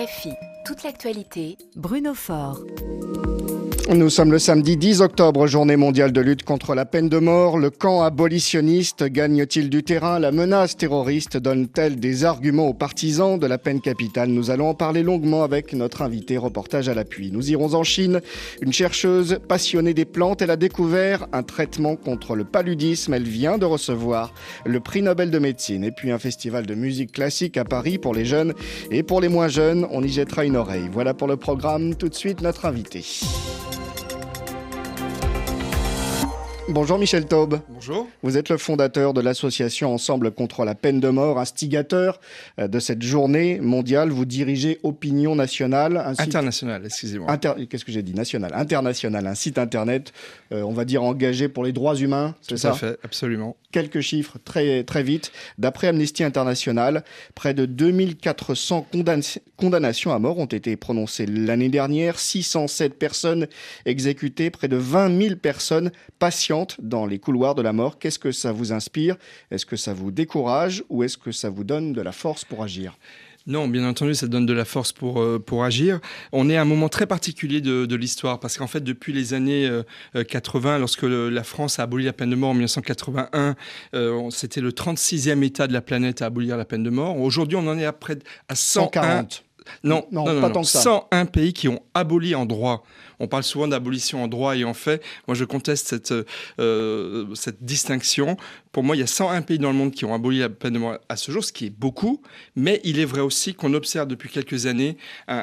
RFI, toute l'actualité, Bruno Faure. Nous sommes le samedi 10 octobre, journée mondiale de lutte contre la peine de mort. Le camp abolitionniste gagne-t-il du terrain? La menace terroriste donne-t-elle des arguments aux partisans de la peine capitale? Nous allons en parler longuement avec notre invité, reportage à l'appui. Nous irons en Chine. Une chercheuse passionnée des plantes, elle a découvert un traitement contre le paludisme. Elle vient de recevoir le prix Nobel de médecine. Et puis un festival de musique classique à Paris pour les jeunes et pour les moins jeunes. On y jettera une oreille. Voilà pour le programme. Tout de suite, notre invité. Bonjour Michel Taube. Bonjour. Vous êtes le fondateur de l'association Ensemble contre la peine de mort, instigateur de cette journée mondiale. Vous dirigez Opinion Nationale. Internationale, excusez-moi. Qu'est-ce que j'ai dit? National. International, un site internet, on va dire engagé pour les droits humains, c'est ça? Tout à fait, absolument. Quelques chiffres très, très vite. D'après Amnesty International, près de 2400 condamnations à mort ont été prononcées l'année dernière. 607 personnes exécutées, près de 20 000 personnes patientes dans les couloirs de la mort. Qu'est-ce que ça vous inspire? Est-ce que ça vous décourage ou est-ce que ça vous donne de la force pour agir? Non, bien entendu, ça donne de la force pour agir. On est à un moment très particulier de l'histoire parce qu'en fait, depuis les années 80, lorsque la France a aboli la peine de mort en 1981, c'était le 36e État de la planète à abolir la peine de mort. Aujourd'hui, on en est à près à 140. Non, pas tant que ça. 101 pays qui ont aboli en droit. On parle souvent d'abolition en droit et en fait, moi je conteste cette distinction. Pour moi, il y a 101 pays dans le monde qui ont aboli la peine de mort à ce jour, ce qui est beaucoup. Mais il est vrai aussi qu'on observe depuis quelques années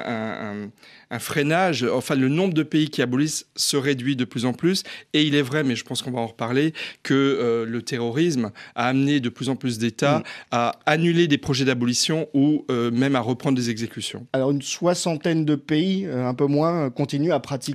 un freinage. Enfin, le nombre de pays qui abolissent se réduit de plus en plus. Et il est vrai, mais je pense qu'on va en reparler, que le terrorisme a amené de plus en plus d'États à annuler des projets d'abolition ou même à reprendre des exécutions. Alors, une soixantaine de pays, un peu moins, continuent à pratiquer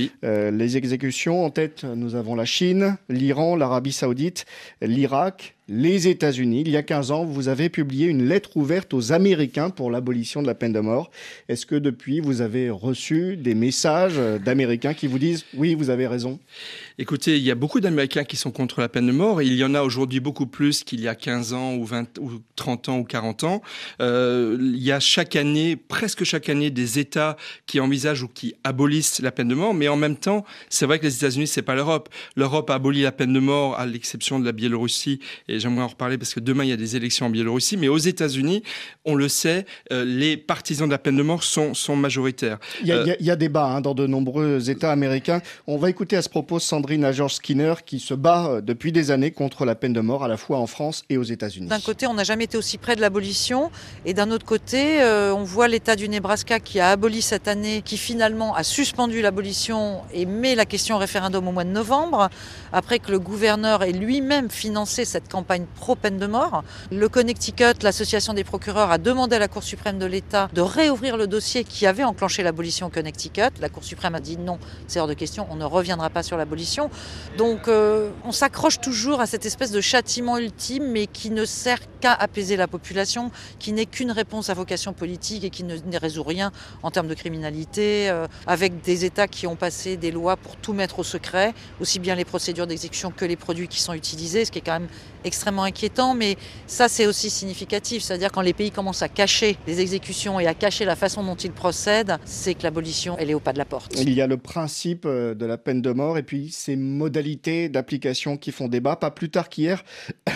les exécutions. En tête, nous avons la Chine, l'Iran, l'Arabie Saoudite, l'Irak, les États-Unis. Il y a 15 ans, vous avez publié une lettre ouverte aux Américains pour l'abolition de la peine de mort. Est-ce que depuis, vous avez reçu des messages d'Américains qui vous disent « Oui, vous avez raison ». Écoutez, il y a beaucoup d'Américains qui sont contre la peine de mort et il y en a aujourd'hui beaucoup plus qu'il y a 15 ans ou 20 ou 30 ans ou 40 ans. Il y a chaque année, presque chaque année, des États qui envisagent ou qui abolissent la peine de mort. Mais en même temps, c'est vrai que les États-Unis, c'est pas l'Europe. L'Europe a aboli la peine de mort à l'exception de la Biélorussie. Et j'aimerais en reparler parce que demain, il y a des élections en Biélorussie. Mais aux États-Unis, on le sait, les partisans de la peine de mort sont majoritaires. Il y a débat dans de nombreux États américains. On va écouter à ce propos Sandrine George-Skinner qui se bat depuis des années contre la peine de mort à la fois en France et aux États-Unis. D'un côté, on n'a jamais été aussi près de l'abolition et d'un autre côté, on voit l'État du Nebraska qui a aboli cette année, qui finalement a suspendu l'abolition et met la question au référendum au mois de novembre, après que le gouverneur ait lui-même financé cette campagne pro-peine de mort. Le Connecticut, l'association des procureurs, a demandé à la Cour suprême de l'État de réouvrir le dossier qui avait enclenché l'abolition au Connecticut. La Cour suprême a dit non, c'est hors de question, on ne reviendra pas sur l'abolition. Donc on s'accroche toujours à cette espèce de châtiment ultime, mais qui ne sert qu'à apaiser la population, qui n'est qu'une réponse à vocation politique et qui ne résout rien en termes de criminalité, avec des États qui ont passé des lois pour tout mettre au secret, aussi bien les procédures d'exécution que les produits qui sont utilisés, ce qui est quand même extrêmement inquiétant, mais ça c'est aussi significatif, c'est-à-dire quand les pays commencent à cacher les exécutions et à cacher la façon dont ils procèdent, c'est que l'abolition elle est au pas de la porte. Il y a le principe de la peine de mort et puis ces modalités d'application qui font débat. Pas plus tard qu'hier,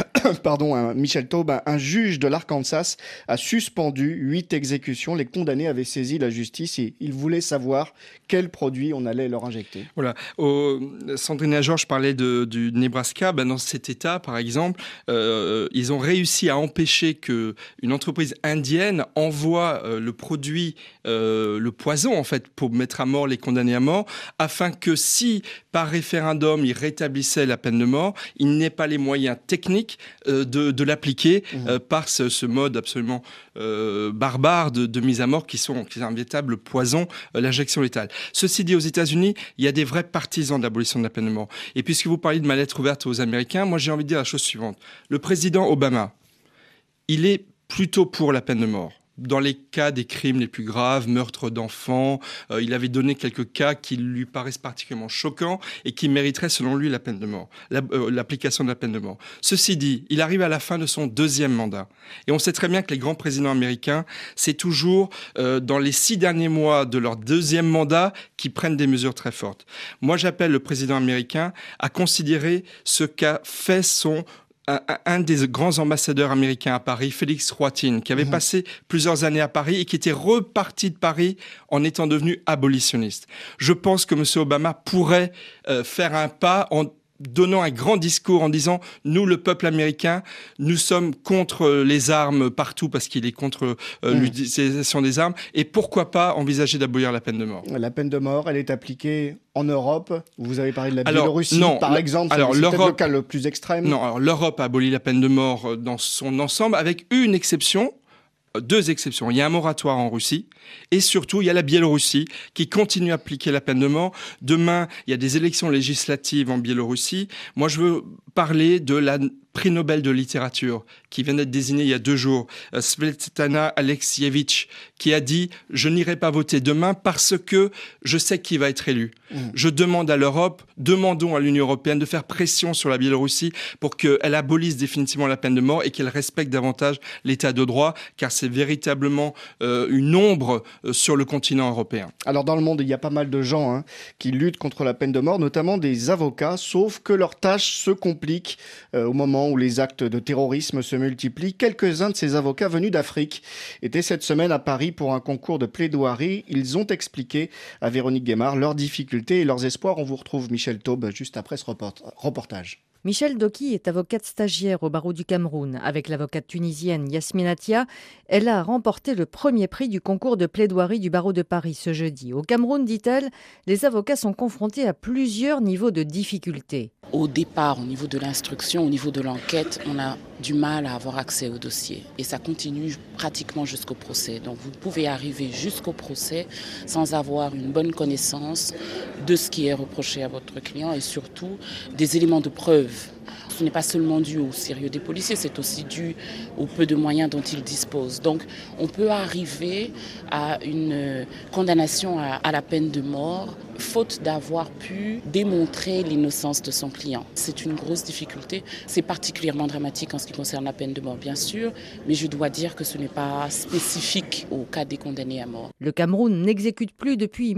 Michel Taube, un juge de l'Arkansas a suspendu 8 exécutions. Les condamnés avaient saisi la justice et ils voulaient savoir quels produits on allait leur injecter. Voilà. Sandrine George parlait du Nebraska. Dans cet État, par exemple, ils ont réussi à empêcher qu'une entreprise indienne envoie le produit, le poison en fait, pour mettre à mort les condamnés à mort, afin que si par référendum il rétablissait la peine de mort, il n'ait pas les moyens techniques de l'appliquer par ce mode absolument barbare de mise à mort qui est un véritable poison, l'injection létale. Ceci dit, aux États-Unis, il y a des vrais partisans de l'abolition de la peine de mort. Et puisque vous parlez de ma lettre ouverte aux Américains, moi j'ai envie de dire la chose suivante. Le président Obama, il est plutôt pour la peine de mort. dans les cas des crimes les plus graves, meurtre d'enfants. Il avait donné quelques cas qui lui paraissent particulièrement choquants et qui mériteraient, selon lui, la peine de mort, l'application de la peine de mort. Ceci dit, il arrive à la fin de son 2e mandat. Et on sait très bien que les grands présidents américains, c'est toujours dans les 6 derniers mois de leur 2e mandat qu'ils prennent des mesures très fortes. Moi, j'appelle le président américain à considérer ce qu'a fait un des grands ambassadeurs américains à Paris, Félix Rohatyn, qui avait passé plusieurs années à Paris et qui était reparti de Paris en étant devenu abolitionniste. Je pense que M. Obama pourrait faire un pas en donnant un grand discours en disant « Nous, le peuple américain, nous sommes contre les armes partout parce qu'il est contre l'utilisation des armes et pourquoi pas envisager d'abolir la peine de mort ?» La peine de mort, elle est appliquée en Europe. Vous avez parlé de la Biélorussie, par exemple. C'est peut-être le cas le plus extrême. Non, alors l'Europe a aboli la peine de mort dans son ensemble avec une exception. 2 exceptions. Il y a un moratoire en Russie et surtout, il y a la Biélorussie qui continue à appliquer la peine de mort. Demain, il y a des élections législatives en Biélorussie. Moi, je veux parler de la prix Nobel de littérature qui vient d'être désigné il y a 2 jours, Svetlana Alexievitch, qui a dit « Je n'irai pas voter demain parce que je sais qui va être élu ». Je demande à l'Europe, demandons à l'Union européenne de faire pression sur la Biélorussie pour qu'elle abolisse définitivement la peine de mort et qu'elle respecte davantage l'état de droit, car c'est véritablement une ombre sur le continent européen. Alors dans le monde, il y a pas mal de gens qui luttent contre la peine de mort, notamment des avocats, sauf que leur tâche se complique au moment où les actes de terrorisme se multiplient. Quelques-uns de ces avocats venus d'Afrique étaient cette semaine à Paris pour un concours de plaidoirie. Ils ont expliqué à Véronique Guémard leurs difficultés et leurs espoirs. On vous retrouve Michel Taube juste après ce reportage. Michel Doki est avocate stagiaire au barreau du Cameroun. Avec l'avocate tunisienne Yasmine Attia, elle a remporté le premier prix du concours de plaidoirie du barreau de Paris ce jeudi. Au Cameroun, dit-elle, les avocats sont confrontés à plusieurs niveaux de difficulté. Au départ, au niveau de l'instruction, au niveau de l'enquête, on a du mal à avoir accès au dossier. Et ça continue pratiquement jusqu'au procès. Donc vous pouvez arriver jusqu'au procès sans avoir une bonne connaissance de ce qui est reproché à votre client et surtout des éléments de preuve. Ce n'est pas seulement dû au sérieux des policiers, c'est aussi dû au peu de moyens dont ils disposent. Donc on peut arriver à une condamnation à la peine de mort faute d'avoir pu démontrer l'innocence de son client. C'est une grosse difficulté. C'est particulièrement dramatique en ce qui concerne la peine de mort, bien sûr, mais je dois dire que ce n'est pas spécifique au cas des condamnés à mort. Le Cameroun n'exécute plus depuis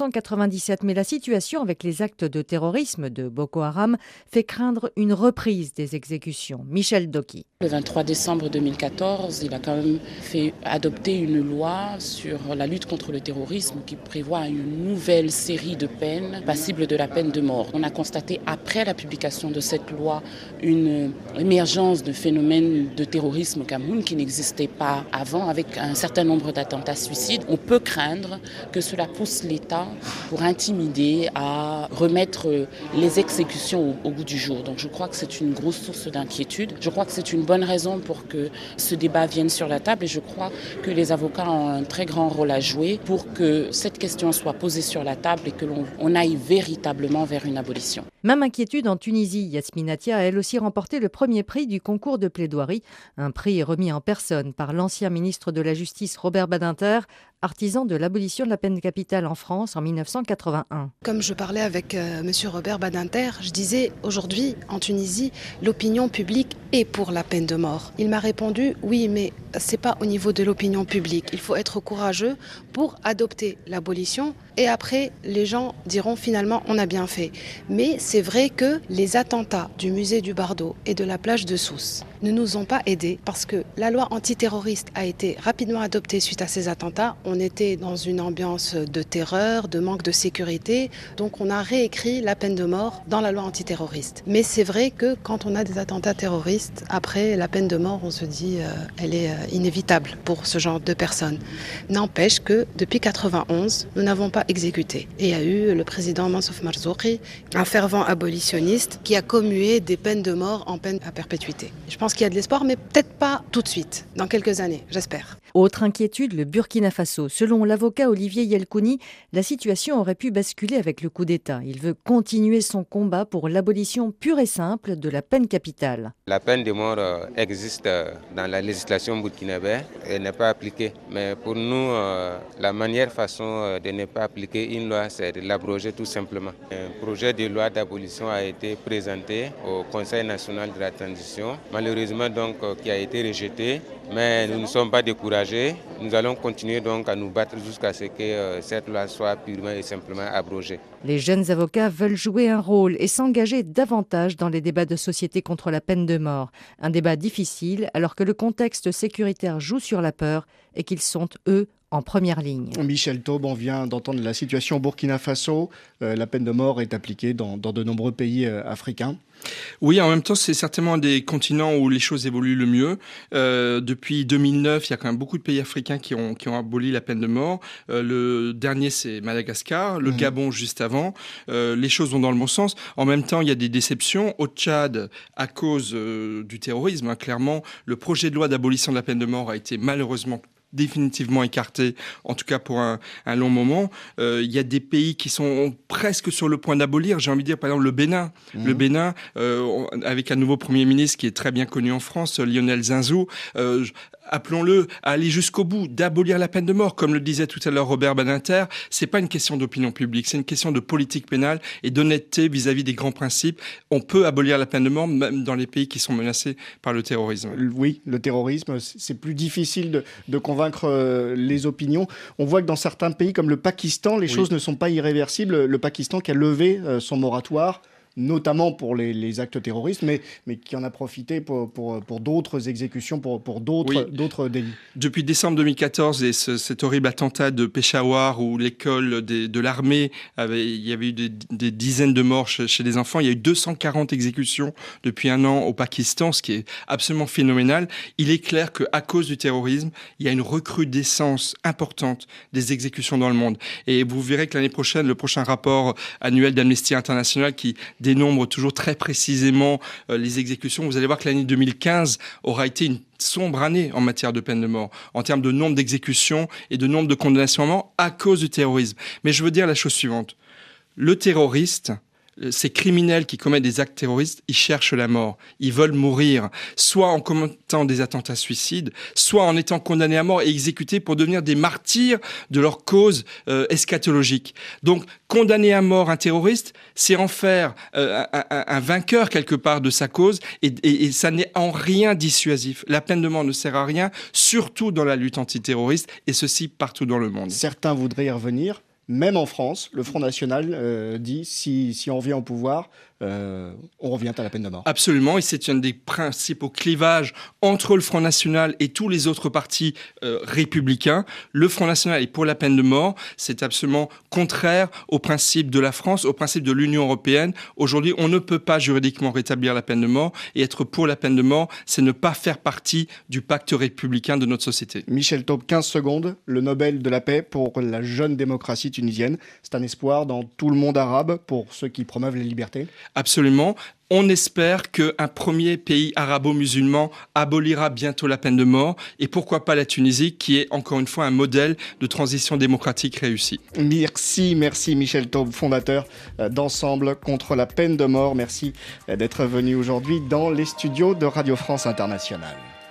1997, mais la situation avec les actes de terrorisme de Boko Haram fait craindre une reprise des exécutions. Michel Doki. Le 23 décembre 2014, il a quand même fait adopter une loi sur la lutte contre le terrorisme qui prévoit une nouvelle série de peines passibles de la peine de mort. On a constaté après la publication de cette loi une émergence de phénomènes de terrorisme au Cameroun qui n'existait pas avant avec un certain nombre d'attentats suicides. On peut craindre que cela pousse l'État pour intimider à remettre les exécutions au goût du jour. Donc je crois que c'est une grosse source d'inquiétude. Je crois que c'est une bonne raison pour que ce débat vienne sur la table et je crois que les avocats ont un très grand rôle à jouer pour que cette question soit posée sur la table et que l'on aille véritablement vers une abolition. Même inquiétude en Tunisie. Yasmine Attia a elle aussi remporté le premier prix du concours de plaidoirie, un prix remis en personne par l'ancien ministre de la Justice Robert Badinter, artisan de l'abolition de la peine capitale en France en 1981. Comme je parlais avec monsieur Robert Badinter, je disais aujourd'hui en Tunisie, l'opinion publique est pour la peine de mort. Il m'a répondu oui, mais c'est pas au niveau de l'opinion publique. Il faut être courageux pour adopter l'abolition et après les gens diront finalement on a bien fait. Mais c'est vrai que les attentats du musée du Bardo et de la plage de Sousse ne nous ont pas aidés parce que la loi antiterroriste a été rapidement adoptée suite à ces attentats. On était dans une ambiance de terreur, de manque de sécurité. Donc on a réécrit la peine de mort dans la loi antiterroriste. Mais c'est vrai que quand on a des attentats terroristes, après la peine de mort, on se dit elle est inévitable pour ce genre de personnes. N'empêche que depuis 1991, nous n'avons pas exécuté. Et il y a eu le président Mansour Marzouki, un fervent abolitionniste, qui a commué des peines de mort en peine à perpétuité. Je pense pense qu'il y a de l'espoir, mais peut-être pas tout de suite, dans quelques années, j'espère. Autre inquiétude, le Burkina Faso. Selon l'avocat Olivier Yelkouni, la situation aurait pu basculer avec le coup d'État. Il veut continuer son combat pour l'abolition pure et simple de la peine capitale. La peine de mort existe dans la législation burkinabé et n'est pas appliquée. Mais pour nous, la meilleure façon de ne pas appliquer une loi, c'est de l'abroger tout simplement. Un projet de loi d'abolition a été présenté au Conseil national de la transition, malheureusement donc qui a été rejeté. Mais nous ne sommes pas découragés. Nous allons continuer donc à nous battre jusqu'à ce que cette loi soit purement et simplement abrogée. Les jeunes avocats veulent jouer un rôle et s'engager davantage dans les débats de société contre la peine de mort. Un débat difficile alors que le contexte sécuritaire joue sur la peur et qu'ils sont, eux, en première ligne. Michel Taube, on vient d'entendre la situation au Burkina Faso. La peine de mort est appliquée dans de nombreux pays africains. Oui, en même temps, c'est certainement un des continents où les choses évoluent le mieux. Depuis 2009, il y a quand même beaucoup de pays africains qui ont aboli la peine de mort. Le dernier, c'est Madagascar, le Gabon juste avant. Les choses vont dans le bon sens. En même temps, il y a des déceptions. Au Tchad, à cause du terrorisme, clairement, le projet de loi d'abolition de la peine de mort a été malheureusement définitivement écarté, en tout cas pour un long moment. Il y a des pays qui sont presque sur le point d'abolir. J'ai envie de dire, par exemple, le Bénin. Le Bénin, avec un nouveau Premier ministre qui est très bien connu en France, Lionel Zinsou, appelons-le à aller jusqu'au bout, d'abolir la peine de mort. Comme le disait tout à l'heure Robert Badinter, c'est pas une question d'opinion publique, c'est une question de politique pénale et d'honnêteté vis-à-vis des grands principes. On peut abolir la peine de mort même dans les pays qui sont menacés par le terrorisme. Oui, le terrorisme, c'est plus difficile de convaincre les opinions. On voit que dans certains pays comme le Pakistan, les choses ne sont pas irréversibles. Le Pakistan qui a levé son moratoire, notamment pour les actes terroristes, mais qui en a profité pour d'autres exécutions, pour d'autres délits. Depuis décembre 2014 et cet horrible attentat de Peshawar où l'école de l'armée, il y avait eu des dizaines de morts chez les enfants, il y a eu 240 exécutions depuis un an au Pakistan, ce qui est absolument phénoménal. Il est clair qu'à cause du terrorisme, il y a une recrudescence importante des exécutions dans le monde. Et vous verrez que l'année prochaine, le prochain rapport annuel d'Amnesty International qui dénombre toujours très précisément les exécutions. Vous allez voir que l'année 2015 aura été une sombre année en matière de peine de mort, en termes de nombre d'exécutions et de nombre de condamnations à mort à cause du terrorisme. Mais je veux dire la chose suivante. Le terroriste, ces criminels qui commettent des actes terroristes, ils cherchent la mort. Ils veulent mourir, soit en commettant des attentats suicides, soit en étant condamnés à mort et exécutés pour devenir des martyrs de leur cause eschatologique. Donc, condamner à mort un terroriste, c'est en faire un vainqueur quelque part de sa cause et ça n'est en rien dissuasif. La peine de mort ne sert à rien, surtout dans la lutte antiterroriste et ceci partout dans le monde. Certains voudraient y revenir. Même en France, le Front National dit si on revient au pouvoir, on revient à la peine de mort. Absolument, et c'est un des principaux clivages entre le Front National et tous les autres partis républicains. Le Front National est pour la peine de mort, c'est absolument contraire au principe de la France, au principe de l'Union européenne. Aujourd'hui, on ne peut pas juridiquement rétablir la peine de mort, et être pour la peine de mort, c'est ne pas faire partie du pacte républicain de notre société. Michel Taube, 15 secondes, le Nobel de la paix pour la jeune démocratie tunisienne. C'est un espoir dans tout le monde arabe pour ceux qui promeuvent les libertés? Absolument. On espère qu'un premier pays arabo-musulman abolira bientôt la peine de mort et pourquoi pas la Tunisie qui est encore une fois un modèle de transition démocratique réussi. Merci Michel Taube, fondateur d'Ensemble contre la peine de mort. Merci d'être venu aujourd'hui dans les studios de Radio France Internationale.